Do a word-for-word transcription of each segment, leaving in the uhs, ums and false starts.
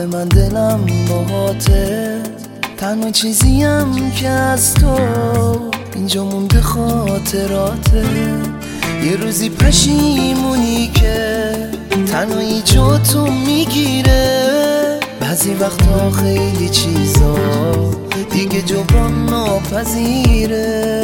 من دلم باهاته، تنها چیزیم که از تو اینجا مونده خاطراته. یه روزی پشیمونی که تنهایی جا تو میگیره، بعضی وقتا خیلی چیزا دیگه جبران ناپذیره.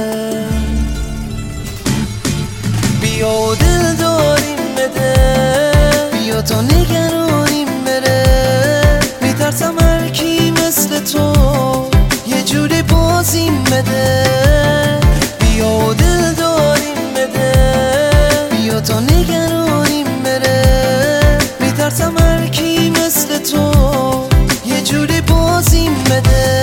بیا و دل داریم بده، بیا تا نگرانیم بره. میترسم هر کی مثل تو یه جوری بازیم بده. بیا و دل داریم بده، بیا تا نگرانیم بره. میترسم هر کی مثل تو یه جوری بازیم بده.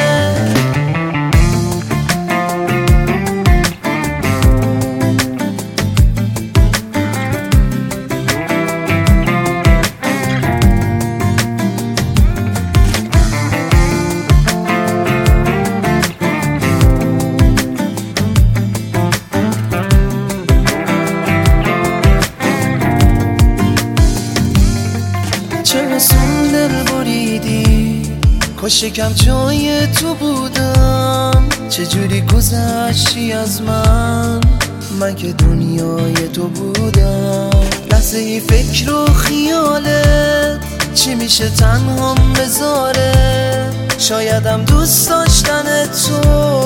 چه رسون دل بریدی، کاش یکم جای تو بودم. چجوری گذشتی از من، من که دنیای تو بودم. لحظه ای فکر و خیالت چی میشه تنهام بذاره. شایدم دوست داشتن تو